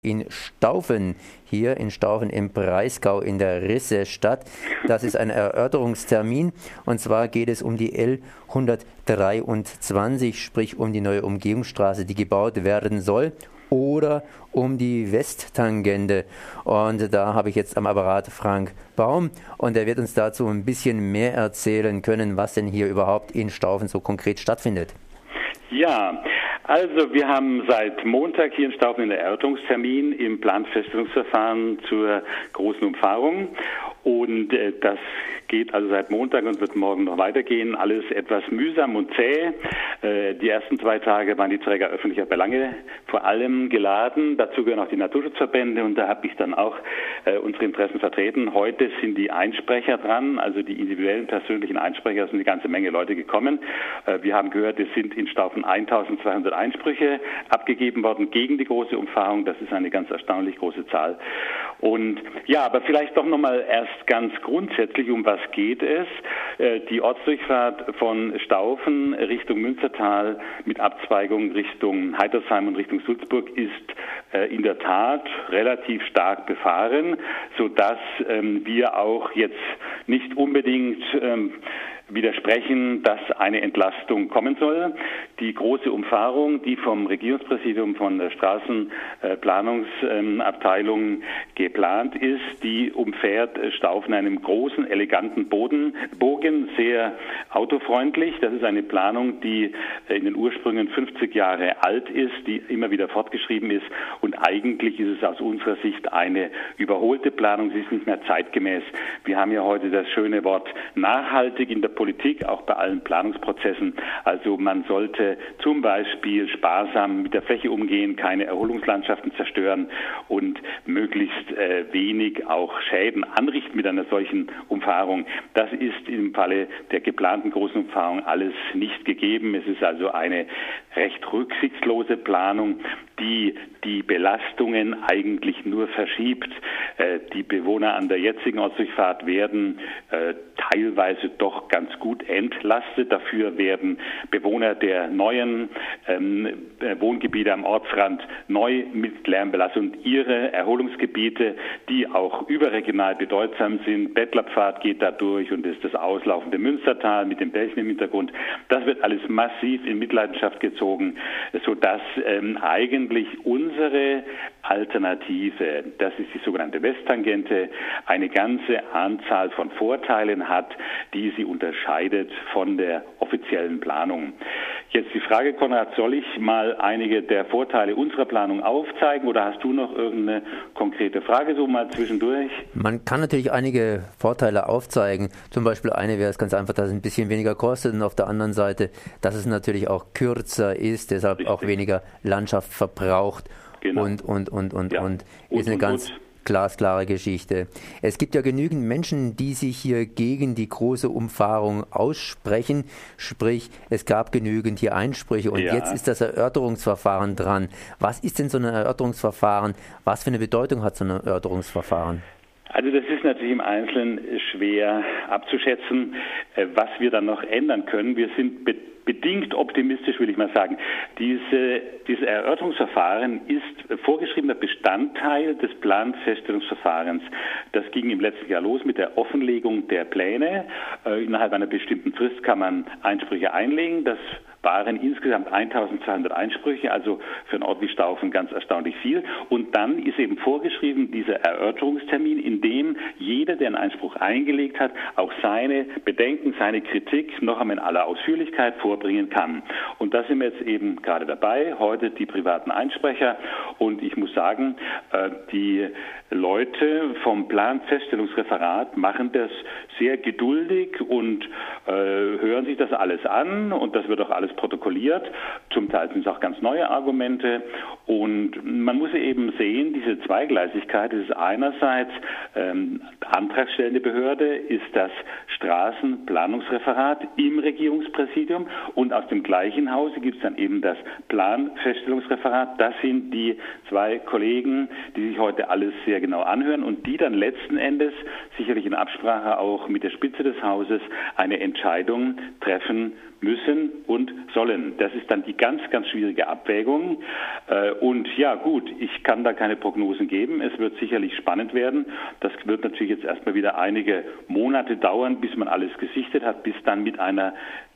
in Staufen, hier in Staufen im Breisgau in der Rissestadt. Das ist ein Erörterungstermin und zwar geht es um die L123, sprich um die neue Umgehungsstraße, die gebaut werden soll, oder um die Westtangente. Und da habe ich jetzt am Apparat Frank Baum und er wird uns dazu ein bisschen mehr erzählen können, was denn hier überhaupt in Staufen so konkret stattfindet. Ja, also wir haben seit Montag hier in Staufen einen Erörterungstermin im Planfeststellungsverfahren zur großen Umfahrung und das geht also seit Montag und wird morgen noch weitergehen. Alles etwas mühsam und zäh. Die ersten 2 Tage waren die Träger öffentlicher Belange vor allem geladen. Dazu gehören auch die Naturschutzverbände und da habe ich dann auch unsere Interessen vertreten. Heute sind die Einsprecher dran, also die individuellen persönlichen Einsprecher, sind eine ganze Menge Leute gekommen. Wir haben gehört, es sind in Staufen 1200 Einsprüche abgegeben worden gegen die große Umfahrung. Das ist eine ganz erstaunlich große Zahl. Und ja, aber vielleicht doch nochmal erst ganz grundsätzlich, um was geht es? Die Ortsdurchfahrt von Staufen Richtung Münstertal mit Abzweigung Richtung Heitersheim und Richtung Sulzburg ist in der Tat relativ stark befahren, sodass wir auch jetzt nicht unbedingt widersprechen, dass eine Entlastung kommen soll. Die große Umfahrung, die vom Regierungspräsidium von der Straßenplanungsabteilung geplant ist, die umfährt Staufen einem großen, eleganten Bogen, sehr autofreundlich. Das ist eine Planung, die in den Ursprüngen 50 Jahre alt ist, die immer wieder fortgeschrieben ist und eigentlich ist es aus unserer Sicht eine überholte Planung. Sie ist nicht mehr zeitgemäß. Wir haben ja heute das schöne Wort nachhaltig in der Politik, auch bei allen Planungsprozessen. Also man sollte zum Beispiel sparsam mit der Fläche umgehen, keine Erholungslandschaften zerstören und möglichst wenig auch Schäden anrichten mit einer solchen Umfahrung. Das ist im Falle der geplanten großen Umfahrung alles nicht gegeben. Es ist also eine recht rücksichtslose Planung, die die Belastungen eigentlich nur verschiebt. Die Bewohner an der jetzigen Ortsdurchfahrt werden teilweise doch ganz gut entlastet. Dafür werden Bewohner der neuen Wohngebiete am Ortsrand neu mit Lärmbelastung und ihre Erholungsgebiete, die auch überregional bedeutsam sind. Bettlerpfad geht da durch und ist das auslaufende Münstertal mit den Bächen im Hintergrund. Das wird alles massiv in Mitleidenschaft gezogen, sodass eigentlich unsere Alternative, das ist die sogenannte Westtangente, eine ganze Anzahl von Vorteilen hat, die sie unterscheidet von der offiziellen Planung. Jetzt die Frage, Konrad, soll ich mal einige der Vorteile unserer Planung aufzeigen oder hast du noch irgendeine konkrete Frage so mal zwischendurch? Man kann natürlich einige Vorteile aufzeigen. Zum Beispiel eine wäre es ganz einfach, dass es ein bisschen weniger kostet und auf der anderen Seite, dass es natürlich auch kürzer ist, deshalb richtig, auch weniger Landschaft verbraucht. Genau. Und ist eine ganz glasklare Geschichte. Es gibt ja genügend Menschen, die sich hier gegen die große Umfahrung aussprechen, sprich, es gab genügend hier Einsprüche und jetzt ist das Erörterungsverfahren dran. Was ist denn so ein Erörterungsverfahren? Was für eine Bedeutung hat so ein Erörterungsverfahren? Also das ist natürlich im Einzelnen schwer abzuschätzen, was wir dann noch ändern können. Wir sind bedingt optimistisch, will ich mal sagen. Dieses Erörterungsverfahren ist vorgeschriebener Bestandteil des Planfeststellungsverfahrens. Das ging im letzten Jahr los mit der Offenlegung der Pläne. Innerhalb einer bestimmten Frist kann man Einsprüche einlegen. Das waren insgesamt 1200 Einsprüche, also für einen Ort wie Staufen ganz erstaunlich viel. Und dann ist eben vorgeschrieben dieser Erörterungstermin, in dem jeder, der einen Einspruch eingelegt hat, auch seine Bedenken, seine Kritik noch einmal in aller Ausführlichkeit vorbringen kann. Und da sind wir jetzt eben gerade dabei, heute die privaten Einsprecher. Und ich muss sagen, die Leute vom Planfeststellungsreferat machen das sehr geduldig und hören sich das alles an und das wird auch alles protokolliert. Zum Teil sind es auch ganz neue Argumente und man muss eben sehen, diese Zweigleisigkeit ist einerseits antragstellende Behörde, ist das Straßenplanungsreferat im Regierungspräsidium und aus dem gleichen Hause gibt es dann eben das Planfeststellungsreferat. Das sind die 2 Kollegen, die sich heute alles sehr genau anhören und die dann letzten Endes sicherlich in Absprache auch mit der Spitze des Hauses eine Entscheidung treffen müssen und sollen. Das ist dann die ganz, ganz schwierige Abwägung. Und ja gut, ich kann da keine Prognosen geben. Es wird sicherlich spannend werden. Das wird natürlich jetzt erstmal wieder einige Monate dauern, bis man alles gesichtet hat, bis dann mit einer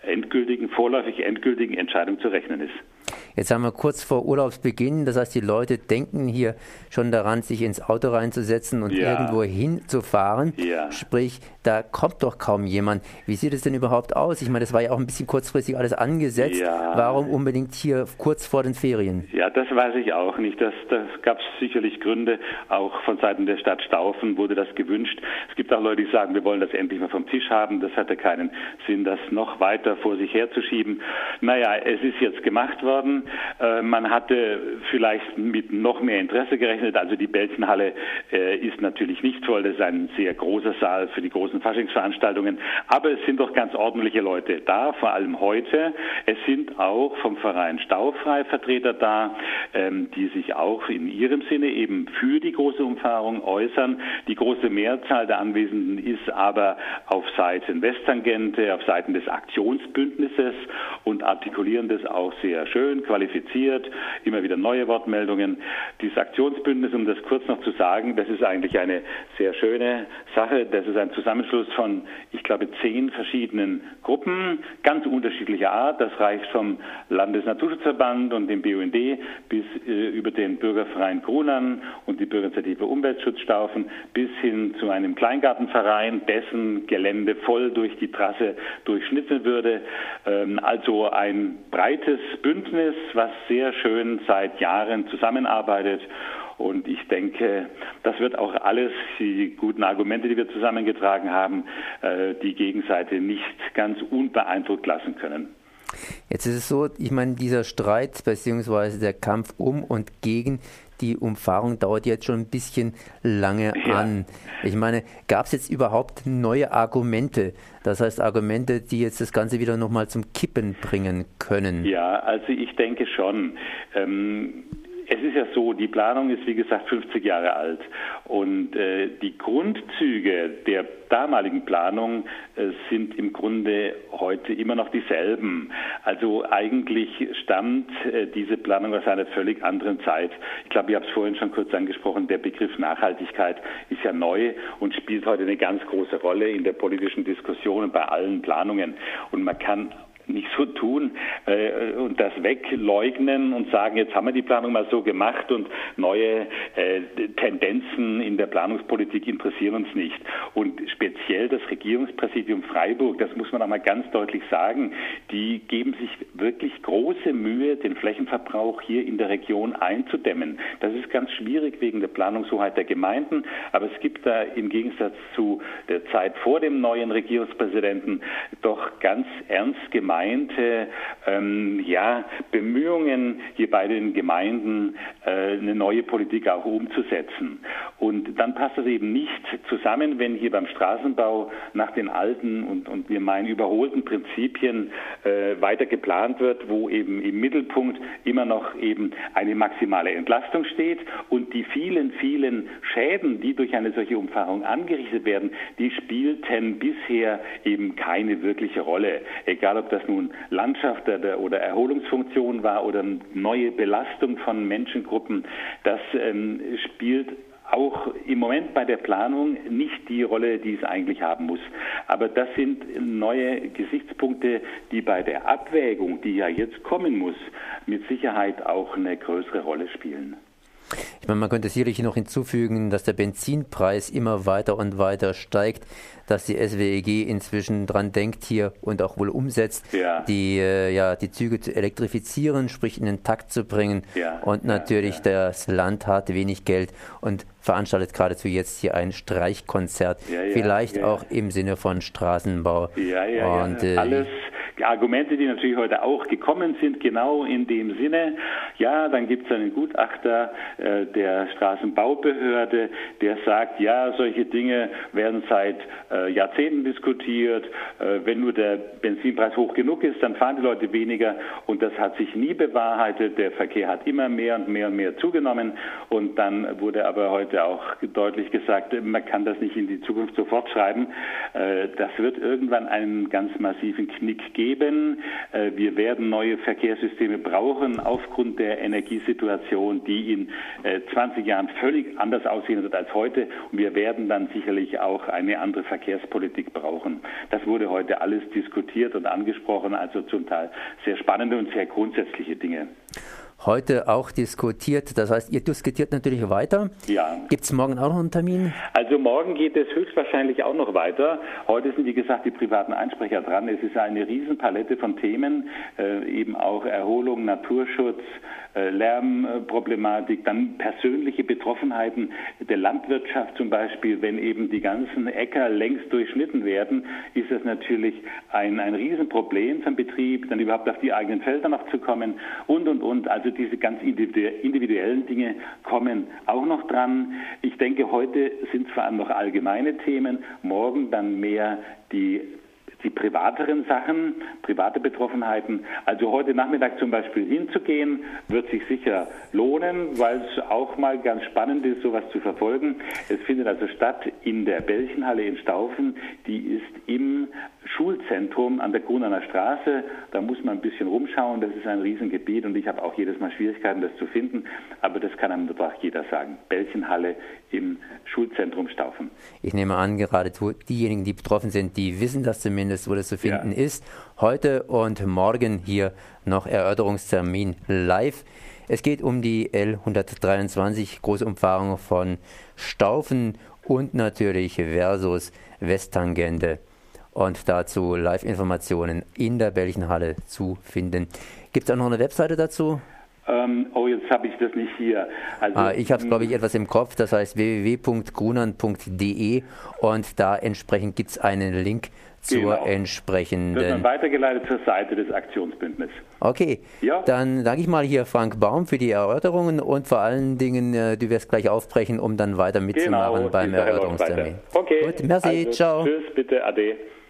vorläufig endgültigen Entscheidung zu rechnen ist. Jetzt haben wir kurz vor Urlaubsbeginn, das heißt, die Leute denken hier schon daran, sich ins Auto reinzusetzen und irgendwo hinzufahren. Ja. Sprich, da kommt doch kaum jemand. Wie sieht es denn überhaupt aus? Ich meine, das war ja auch ein bisschen kurzfristig alles angesetzt. Ja. Warum unbedingt hier kurz vor den Ferien? Ja, das weiß ich auch nicht. Das gab es sicherlich Gründe. Auch von Seiten der Stadt Staufen wurde das gewünscht. Es gibt auch Leute, die sagen, wir wollen das endlich mal vom Tisch haben. Das hatte keinen Sinn, das noch weiter vor sich herzuschieben. Naja, es ist jetzt gemacht worden. Man hatte vielleicht mit noch mehr Interesse gerechnet. Also die Belzenhalle ist natürlich nicht voll. Das ist ein sehr großer Saal für die großen Faschingsveranstaltungen. Aber es sind doch ganz ordentliche Leute da, vor allem heute. Es sind auch vom Verein Staufrei Vertreter da, die sich auch in ihrem Sinne eben für die große Umfahrung äußern. Die große Mehrzahl der Anwesenden ist aber auf Seiten Westtangente, auf Seiten des Aktionsbündnisses und artikulieren das auch sehr schön, qualifiziert, immer wieder neue Wortmeldungen. Dieses Aktionsbündnis, um das kurz noch zu sagen, das ist eigentlich eine sehr schöne Sache. Das ist ein Zusammenschluss von, ich glaube, 10 verschiedenen Gruppen, ganz unterschiedlicher Art. Das reicht vom Landesnaturschutzverband und dem BUND bis über den Bürgerverein Grunern und die Bürgerinitiative Umweltschutz Staufen bis hin zu einem Kleingartenverein, dessen Gelände voll durch die Trasse durchschnitten würde. Also ein breites Bündnis, was sehr schön seit Jahren zusammenarbeitet. Und ich denke, das wird auch alles, die guten Argumente, die wir zusammengetragen haben, die Gegenseite nicht ganz unbeeindruckt lassen können. Jetzt ist es so, ich meine, dieser Streit bzw. der Kampf um und gegen die Umfahrung dauert jetzt schon ein bisschen lange an. Ich meine, gab es jetzt überhaupt neue Argumente? Das heißt Argumente, die jetzt das Ganze wieder nochmal zum Kippen bringen können? Ja, also ich denke schon. Es ist ja so, die Planung ist wie gesagt 50 Jahre alt und die Grundzüge der damaligen Planung sind im Grunde heute immer noch dieselben. Also eigentlich stammt diese Planung aus einer völlig anderen Zeit. Ich glaube, ich habe es vorhin schon kurz angesprochen, der Begriff Nachhaltigkeit ist ja neu und spielt heute eine ganz große Rolle in der politischen Diskussion und bei allen Planungen. Und man kann nicht so tun und das wegleugnen und sagen, jetzt haben wir die Planung mal so gemacht und neue Tendenzen in der Planungspolitik interessieren uns nicht. Und speziell das Regierungspräsidium Freiburg, das muss man auch mal ganz deutlich sagen, die geben sich wirklich große Mühe, den Flächenverbrauch hier in der Region einzudämmen. Das ist ganz schwierig wegen der Planungshoheit der Gemeinden, aber es gibt da im Gegensatz zu der Zeit vor dem neuen Regierungspräsidenten doch ganz ernst gemeinte Bemühungen, hier bei den Gemeinden eine neue Politik auch umzusetzen. Und dann passt das eben nicht zusammen, wenn hier beim Straßenbau nach den alten und wir meinen überholten Prinzipien weiter geplant wird, wo eben im Mittelpunkt immer noch eben eine maximale Entlastung steht und die vielen, vielen Schäden, die durch eine solche Umfahrung angerichtet werden, die spielten bisher eben keine wirkliche Rolle. Egal, ob das nun Landschaft oder Erholungsfunktion war oder neue Belastung von Menschengruppen, das spielt auch im Moment bei der Planung nicht die Rolle, die es eigentlich haben muss. Aber das sind neue Gesichtspunkte, die bei der Abwägung, die ja jetzt kommen muss, mit Sicherheit auch eine größere Rolle spielen. Ich meine, man könnte sicherlich noch hinzufügen, dass der Benzinpreis immer weiter und weiter steigt, dass die SWEG inzwischen dran denkt hier und auch wohl umsetzt, die Züge zu elektrifizieren, sprich in den Takt zu bringen. Und natürlich das Land hat wenig Geld und veranstaltet geradezu jetzt hier ein Streichkonzert, vielleicht auch im Sinne von Straßenbau. Alles Argumente, die natürlich heute auch gekommen sind, genau in dem Sinne. Ja, dann gibt es einen Gutachter der Straßenbaubehörde, der sagt, ja, solche Dinge werden seit Jahrzehnten diskutiert. Wenn nur der Benzinpreis hoch genug ist, dann fahren die Leute weniger und das hat sich nie bewahrheitet. Der Verkehr hat immer mehr und mehr und mehr zugenommen und dann wurde aber heute auch deutlich gesagt, man kann das nicht in die Zukunft sofort schreiben. Das wird irgendwann einen ganz massiven Knick geben. Wir werden neue Verkehrssysteme brauchen aufgrund der Energiesituation, die in 20 Jahren völlig anders aussehen wird als heute. Und wir werden dann sicherlich auch eine andere Verkehrspolitik brauchen. Das wurde heute alles diskutiert und angesprochen, also zum Teil sehr spannende und sehr grundsätzliche Dinge. Heute auch diskutiert, das heißt, ihr diskutiert natürlich weiter. Ja. Gibt es morgen auch noch einen Termin? Also morgen geht es höchstwahrscheinlich auch noch weiter. Heute sind, wie gesagt, die privaten Einsprecher dran. Es ist eine Riesenpalette von Themen, eben auch Erholung, Naturschutz, Lärmproblematik, dann persönliche Betroffenheiten der Landwirtschaft zum Beispiel. Wenn eben die ganzen Äcker längst durchschnitten werden, ist das natürlich ein Riesenproblem für den Betrieb, dann überhaupt auf die eigenen Felder noch zu kommen und. Also diese ganz individuellen Dinge kommen auch noch dran. Ich denke, heute sind vor allem noch allgemeine Themen, morgen dann mehr die privateren Sachen, private Betroffenheiten. Also heute Nachmittag zum Beispiel hinzugehen, wird sich sicher lohnen, weil es auch mal ganz spannend ist, sowas zu verfolgen. Es findet also statt in der Belchenhalle in Staufen. Die ist im Schulzentrum an der Grunaner Straße. Da muss man ein bisschen rumschauen. Das ist ein Riesengebiet und ich habe auch jedes Mal Schwierigkeiten, das zu finden. Aber das kann einem doch jeder sagen. Belchenhalle im Schulzentrum Staufen. Ich nehme an, gerade diejenigen, die betroffen sind, die wissen das zumindest, wo das zu finden ist. Heute und morgen hier noch Erörterungstermin live. Es geht um die L123, große Umfahrung von Staufen und natürlich versus Westtangente. Und dazu Live-Informationen in der Belchenhalle zu finden. Gibt es auch noch eine Webseite dazu? Jetzt habe ich das nicht hier. Also, ich habe es, glaube ich, etwas im Kopf. Das heißt www.grunan.de und da entsprechend gibt es einen Link zur entsprechenden... Wird dann weitergeleitet zur Seite des Aktionsbündnisses. Okay, dann danke ich mal hier Frank Baum für die Erörterungen und vor allen Dingen, du wirst gleich aufbrechen, um dann weiter mitzumachen beim Erörterungstermin. Okay, gut, merci, also, ciao. Tschüss, bitte, ade.